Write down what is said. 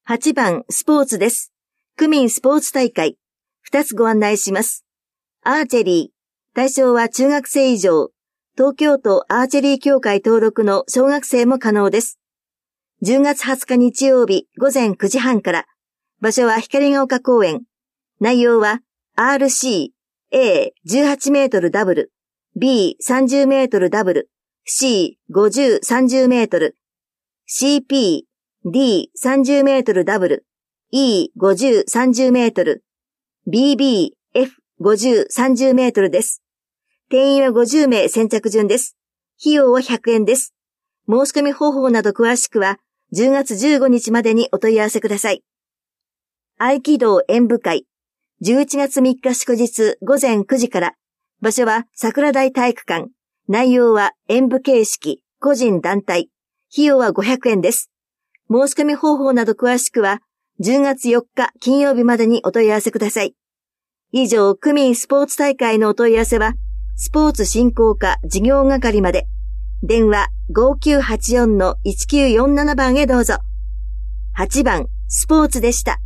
8番スポーツです。区民スポーツ大会。2つご案内します。アーチェリー。対象は中学生以上。東京都アーチェリー協会登録の小学生も可能です。10月20日日曜日午前9時半から。場所は光が丘公園。内容は RC、A、18メートルダブル、B、30メートルダブル、C、50、30メートル、CP、D、30メートルダブル、E、50、30メートル、BB、F、50、30メートルです。定員は50名先着順です。費用は100円です。申し込み方法など詳しくは10月15日までにお問い合わせください。合気道演舞会。11月3日祝日午前9時から。場所は桜台体育館。内容は演舞形式、個人団体。費用は500円です。申し込み方法など詳しくは10月4日金曜日までにお問い合わせください。以上、区民スポーツ大会のお問い合わせは、スポーツ振興課事業係まで。電話 5984-1947 番へどうぞ。8番スポーツでした。